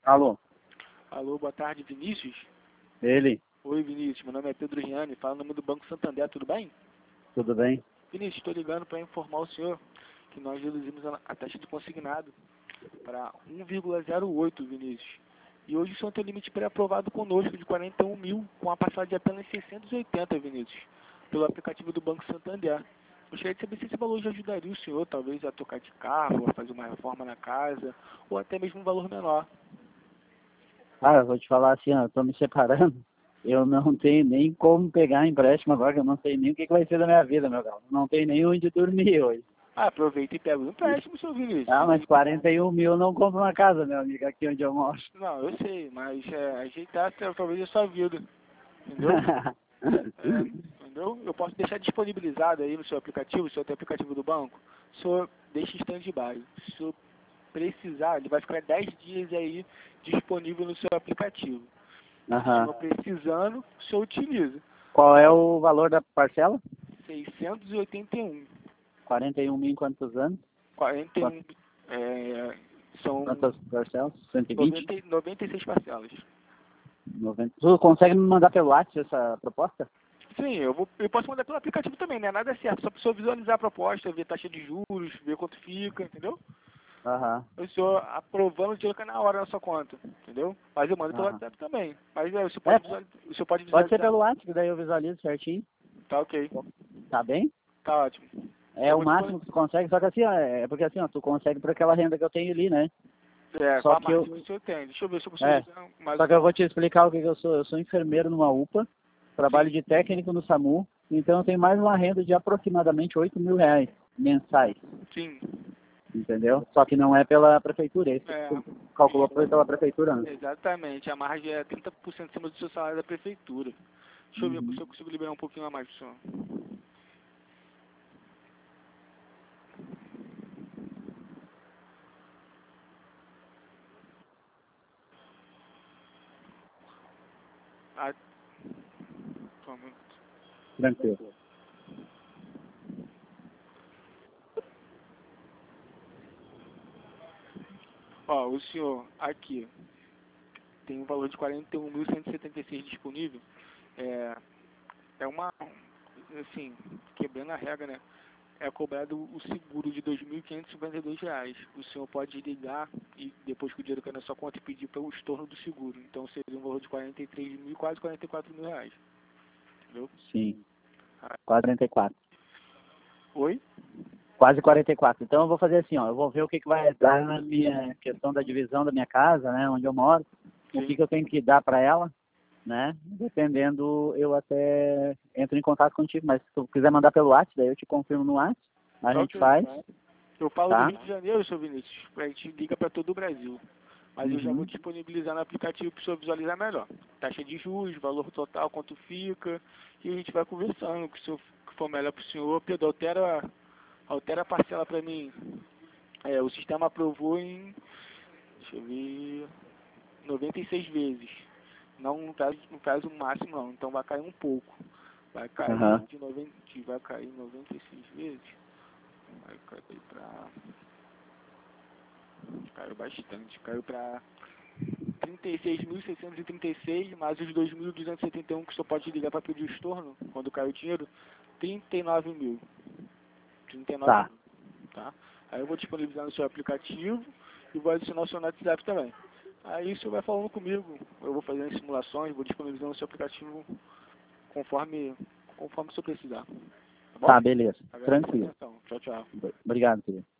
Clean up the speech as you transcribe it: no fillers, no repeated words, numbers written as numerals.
Alô? Alô, boa tarde, Vinícius. Ele? Oi, Vinícius, meu nome é Pedro Riani, fala no nome do Banco Santander, tudo bem? Tudo bem? Vinícius, estou ligando para informar o senhor que nós reduzimos a taxa de consignado para 1,08, Vinícius. E hoje o senhor tem um limite pré-aprovado conosco de 41 mil, com a parcela de apenas 680, Vinícius, pelo aplicativo do Banco Santander. Gostaria de saber se esse valor já ajudaria o senhor, talvez, a trocar de carro, a fazer uma reforma na casa, ou até mesmo um valor menor. Ah, eu vou te falar assim, ó, eu tô me separando. Eu não tenho nem como pegar empréstimo agora, que eu não sei nem o que vai ser da minha vida, meu galo. Não tenho nem onde dormir hoje. Ah, aproveita e pega o empréstimo, seu Vinícius. Ah, mas 41 mil eu não compro uma casa, meu amigo, aqui onde eu moro. Não, eu sei, mas ajeitar talvez a sua vida, entendeu? Entendeu? Eu posso deixar disponibilizado aí no seu aplicativo, se o seu aplicativo do banco, o senhor deixa em stand-by. Se o senhor precisar, ele vai ficar 10 dias aí disponível no seu aplicativo. Se o senhor precisando, o senhor utiliza. Qual é o valor da parcela? 681. 41 mil em quantos anos? 41, são Quantas parcelas? 120? 96 parcelas. 90. Tu consegue me mandar pelo WhatsApp essa proposta? Sim, eu posso mandar pelo aplicativo também, né? Nada é certo, só para o senhor visualizar a proposta, ver taxa de juros, ver quanto fica, entendeu? O senhor aprovando o dinheiro cai na hora na sua conta, entendeu? Mas eu mando pelo WhatsApp também. Mas o senhor pode visualizar. Pode ser pelo WhatsApp, daí eu visualizo certinho. Tá ok. Tá bem? Tá ótimo. É o máximo que tu consegue, só que assim, ó, é porque assim, ó, tu consegue por aquela renda que eu tenho ali, né? Só que o senhor tem. Deixa eu ver se eu consigo mais. Só que eu vou te explicar o que eu sou. Eu sou enfermeiro numa UPA, trabalho de técnico no SAMU, então eu tenho mais uma renda de aproximadamente 8 mil reais mensais. Sim. Entendeu? Só que não é pela prefeitura, esse que tu calculou foi pela prefeitura, né? Exatamente, a margem é 30% acima do seu salário da prefeitura. Deixa eu ver se eu consigo liberar um pouquinho a mais pro senhor. Só um minuto. Tranquilo. Ó, o senhor aqui tem um valor de 41.176 disponível. É uma, assim, quebrando a regra, né? É cobrado o seguro de R$ 2.552. O senhor pode ligar e depois que o dinheiro cair na sua conta e pedir para o estorno do seguro. Então seria um valor de 43 mil, quase 44 mil reais. Entendeu? Sim. Quase 44. Oi? Quase 44. Então eu vou fazer assim, ó, eu vou ver o que vai dar na minha questão da divisão da minha casa, né, onde eu moro, o que eu tenho que dar para ela, né, dependendo, eu até entro em contato contigo, mas se tu quiser mandar pelo WhatsApp, daí eu te confirmo no WhatsApp, a gente faz. Eu falo do Rio de Janeiro, seu Vinícius, a gente liga para todo o Brasil, mas eu já vou disponibilizar no aplicativo para o senhor visualizar melhor. Taxa de juros, valor total, quanto fica, e a gente vai conversando, que se for melhor para o senhor, Pedro, altera a parcela para mim. O sistema aprovou em, deixa eu ver, 96 vezes. Não faz o máximo não, então vai cair um pouco. Vai cair vai cair 96 vezes. Vai cair para... Caiu bastante, caiu para 36.636, mais os 2.271 que o senhor pode ligar para pedir o estorno, quando cai o dinheiro, 39 mil. 39 mil, tá? Aí eu vou disponibilizar no seu aplicativo e vou adicionar o seu WhatsApp também. Aí o senhor vai falando comigo, eu vou fazendo simulações, vou disponibilizando o seu aplicativo conforme o senhor precisar. Tá bom? Beleza. Tranquilo. Tchau, tchau. Obrigado, querido.